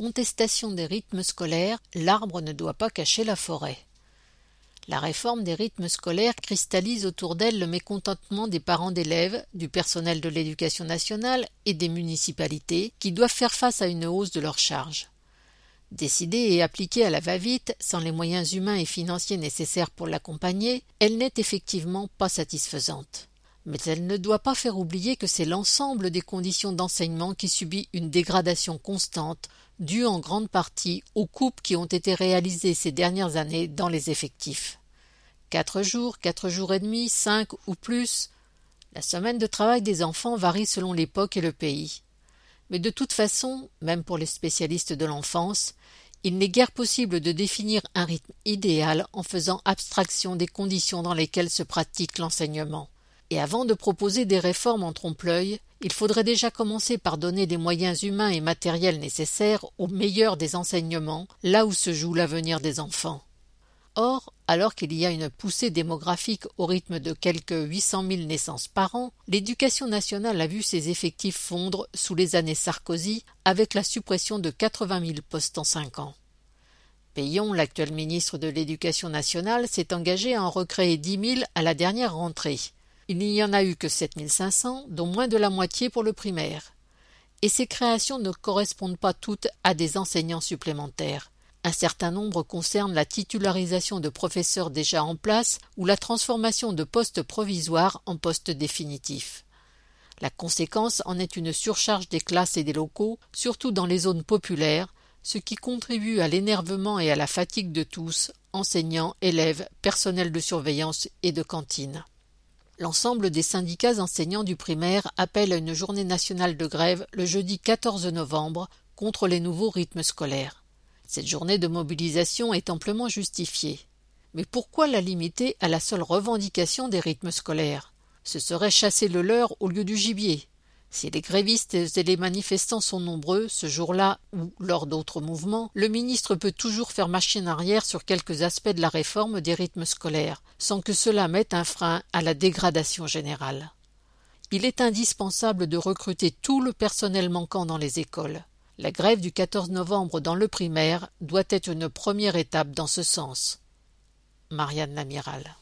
contestation des rythmes scolaires, l'arbre ne doit pas cacher la forêt. La réforme des rythmes scolaires cristallise autour d'elle le mécontentement des parents d'élèves, du personnel de l'éducation nationale et des municipalités qui doivent faire face à une hausse de leurs charges. Décidée et appliquée à la va-vite, sans les moyens humains et financiers nécessaires pour l'accompagner, elle n'est effectivement pas satisfaisante. Mais elle ne doit pas faire oublier que c'est l'ensemble des conditions d'enseignement qui subit une dégradation constante, due en grande partie aux coupes qui ont été réalisées ces dernières années dans les effectifs. 4 jours et demi, 5 ou plus. La semaine de travail des enfants varie selon l'époque et le pays. Mais de toute façon, même pour les spécialistes de l'enfance, il n'est guère possible de définir un rythme idéal en faisant abstraction des conditions dans lesquelles se pratique l'enseignement. Et avant de proposer des réformes en trompe-l'œil, il faudrait déjà commencer par donner les moyens humains et matériels nécessaires au meilleur des enseignements, là où se joue l'avenir des enfants. Or, alors qu'il y a une poussée démographique au rythme de quelque 800 000 naissances par an, l'Éducation nationale a vu ses effectifs fondre sous les années Sarkozy avec la suppression de 80 000 postes en 5 ans. Peillon, l'actuel ministre de l'Éducation nationale, s'est engagé à en recréer 10 000 à la dernière rentrée. Il n'y en a eu que 7 500, dont moins de la moitié pour le primaire. Et ces créations ne correspondent pas toutes à des enseignants supplémentaires. Un certain nombre concernent la titularisation de professeurs déjà en place ou la transformation de postes provisoires en postes définitifs. La conséquence en est une surcharge des classes et des locaux, surtout dans les zones populaires, ce qui contribue à l'énervement et à la fatigue de tous, enseignants, élèves, personnel de surveillance et de cantine. L'ensemble des syndicats enseignants du primaire appellent à une journée nationale de grève le jeudi 14 novembre contre les nouveaux rythmes scolaires. Cette journée de mobilisation est amplement justifiée. Mais pourquoi la limiter à la seule revendication des rythmes scolaires? Ce serait chasser le leurre au lieu du gibier. Si les grévistes et les manifestants sont nombreux, ce jour-là ou lors d'autres mouvements, le ministre peut toujours faire machine arrière sur quelques aspects de la réforme des rythmes scolaires, sans que cela mette un frein à la dégradation générale. Il est indispensable de recruter tout le personnel manquant dans les écoles. La grève du 14 novembre dans le primaire doit être une première étape dans ce sens. Marianne Lamiral.